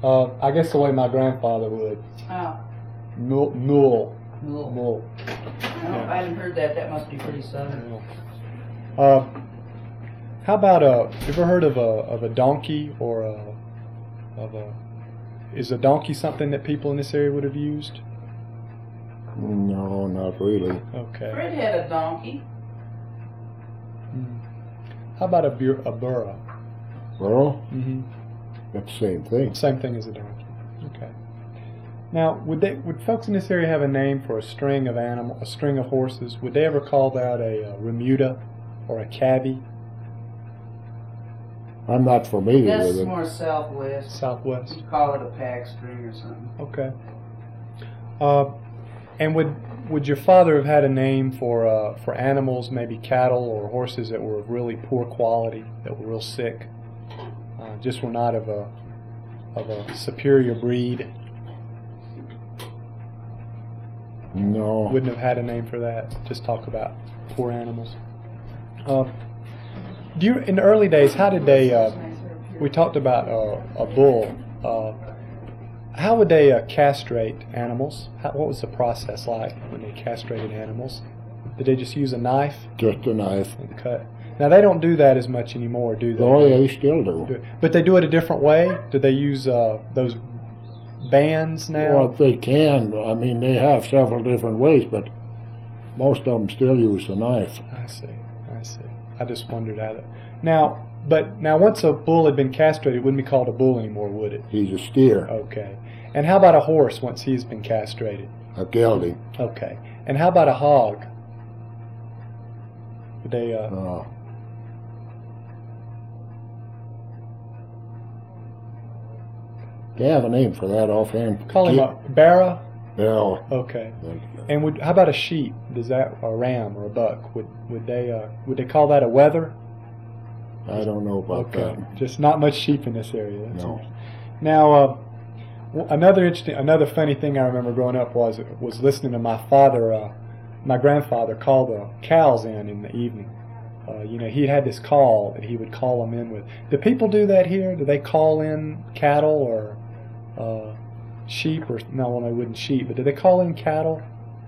I guess the way my grandfather would. Oh. Mule. Mule. Mule. I haven't heard that. That must be pretty southern. How about you ever heard of a donkey or is a donkey something that people in this area would have used? No, not really. Okay. Fred had a donkey. How about a burro? Burro? Mm-hmm. That's the same thing. Same thing as a donkey. Okay. Now, would folks in this area have a name for a string of horses? Would they ever call that a remuda or a cavvy? I'm not familiar That's with it. more southwest. Southwest. You'd call it a pack string or something. Okay. And would your father have had a name for animals, maybe cattle or horses that were of really poor quality, that were real sick, just were not of a superior breed? No. Wouldn't have had a name for that. Just talk about poor animals. In the early days, how did they? We talked about a bull. How would they castrate animals? What was the process like when they castrated animals? Did they just use a knife? Just a knife. And cut. Now they don't do that as much anymore, do they? Oh, they still do. But they do it a different way. Do they use those bands now? Well, they can. I mean, they have several different ways, but most of them still use a knife. I see. I just wondered how that. Now, once a bull had been castrated, it wouldn't be called a bull anymore, would it? He's a steer. Okay. And how about a horse once he's been castrated? A gelding. Okay. And how about a hog? Would they? They have a name for that offhand. Call him a barra. Bell. Okay. And how about a sheep? Does that a ram or a buck? Would they call that a wether? I don't know about that. Just not much sheep in this area. No. Now, another funny thing I remember growing up was listening to my grandfather call the cows in the evening. He had this call that he would call them in with. Do people do that here? Do they call in cattle or sheep? Or no, they wouldn't sheep, but do they call in cattle?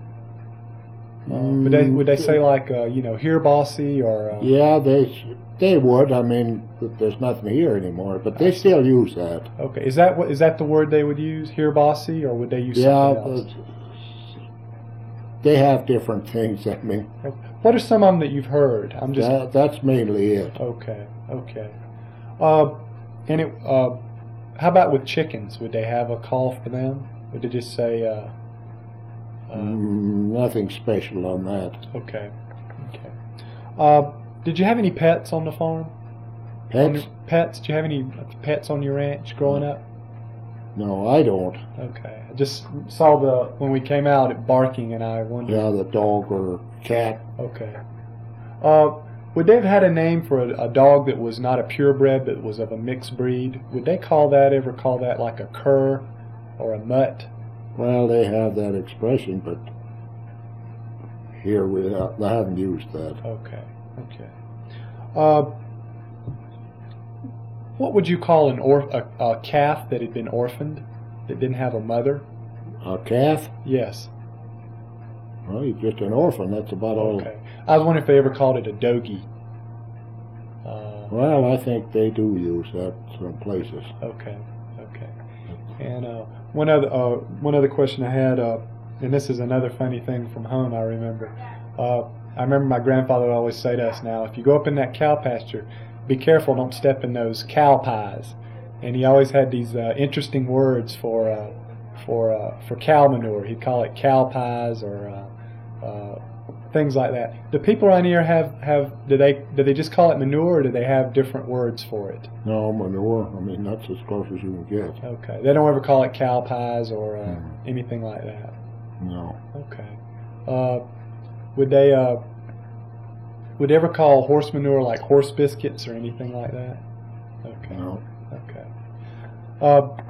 Would they say like here bossy or? Yeah, they would. I mean, there's nothing here anymore, but they still use that. Okay, is that the word they would use, here bossy, or would they use something else? They have different things. I mean, what are some of them that you've heard? That's mainly it. Okay. How about with chickens? Would they have a call for them? Would they just say? Nothing special on that. Okay. Did you have any pets on the farm? Pets? Pets? Did you have any pets on your ranch growing up? No, I don't. Okay. I just saw when we came out it barking, and I wondered. Yeah, the dog or cat. Okay. Would they have had a name for a dog that was not a purebred but was of a mixed breed? Would they ever call that like a cur or a mutt? Well, they have that expression, but here I haven't used that. Okay. What would you call a calf that had been orphaned, that didn't have a mother? A calf? Yes. Well, he's just an orphan. That's about all. Okay. I was wondering if they ever called it a dogie. Well, I think they do use that some places. Okay. And one other question I had, and this is another funny thing from home I remember. I remember my grandfather would always say to us, now, if you go up in that cow pasture, be careful, don't step in those cow pies. And he always had these interesting words for cow manure. He'd call it cow pies or things like that. Do people around here do they just call it manure, or do they have different words for it? No, manure. I mean, that's as close as you can get. Okay. They don't ever call it cow pies or anything like that? No. Okay. Would they ever call horse manure like horse biscuits or anything like that? Okay. No. Okay.